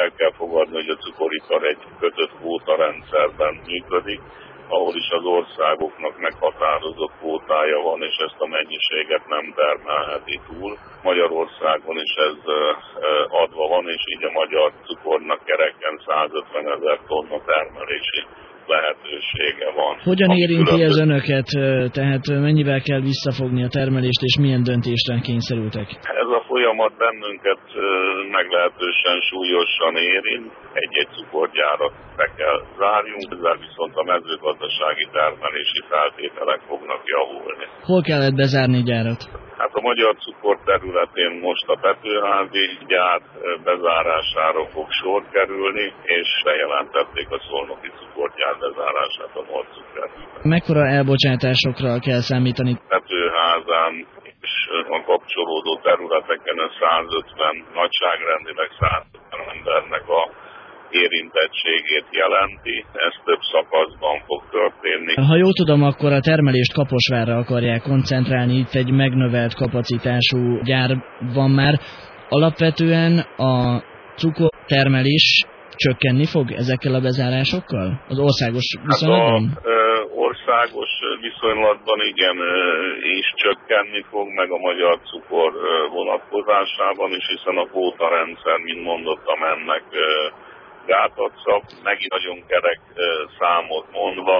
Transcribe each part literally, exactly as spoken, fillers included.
el kell fogadni, hogy a cukoripar egy kötött kvótarendszerben működik, ahol is az országoknak meghatározott kvótája van, és ezt a mennyiséget nem termelheti túl. Magyarországon is ez adva van, és így a magyar cukornak kereken százötvenezer tonna termelési lehetősége van. Hogyan érinti ez önöket? Tehát mennyivel kell visszafogni a termelést, és milyen döntésre kényszerültek? Ez a folyamat bennünket meglehetősen súlyosan érint. Egy-egy cukorgyárat be kell zárjunk, ezzel viszont a mezőgazdasági termelési feltételek fognak javulni. Hol kellett bezárni gyárat? Hát a magyar cukor területén most a Petőházi gyár bezárására fog sor kerülni, és bejelentették a szolnoki cukorgyár bezárását a Norcukor. Mekkora elbocsátásokra kell számítani? Petőházán és a kapcsolódó területeken a százötven, nagyságrendileg százötven embernek a érintettségét jelenti, ez több szakaszban fog történni. Ha jól tudom, akkor a termelést Kaposvárra akarják koncentrálni, itt egy megnövelt kapacitású gyár van már. Alapvetően a cukortermelés csökkenni fog ezekkel a bezárásokkal? Az országos viszonylatban? Hát a, ö, országos viszonylatban igen, ö, is csökkenni fog, meg a magyar cukor ö, vonatkozásában is, hiszen a kvótarendszer, mint mondottam, ennek ö, gátat szab, megint nagyon kerek számot mondva,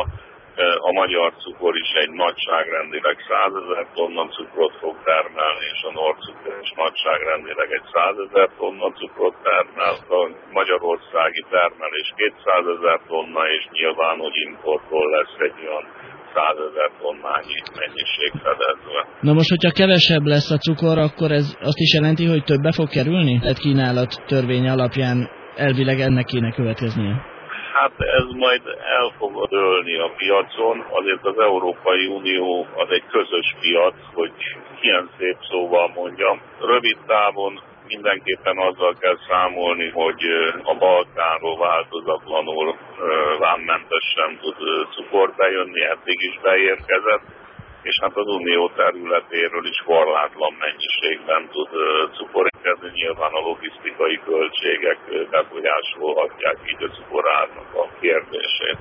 a magyar cukor is egy nagyságrendileg százezer tonna cukrot fog termelni, és a Norcukor is nagyságrendileg egy százezer tonna cukrot termel. A magyarországi termelés kétszázezer tonna, és nyilván, hogy importból lesz egy olyan százezer tonnányi mennyiség fedezve. Na most, hogyha kevesebb lesz a cukor, akkor ez azt is jelenti, hogy többe fog kerülni? Tehát kínálat törvény alapján elvileg ennek kéne következnie. Hát ez majd el fog dőlni a piacon, azért az Európai Unió az egy közös piac, hogy ilyen szép szóval mondjam. Rövid távon mindenképpen azzal kell számolni, hogy a Balkánról változatlanul vámmmentesen tud cukor bejönni, eddig is beérkezett, és hát az unió területéről is korlátlan mennyiségben tud cukor érkezni. Nyilván a logisztikai költségek befolyásolhatják így a cukorárnak a kérdését.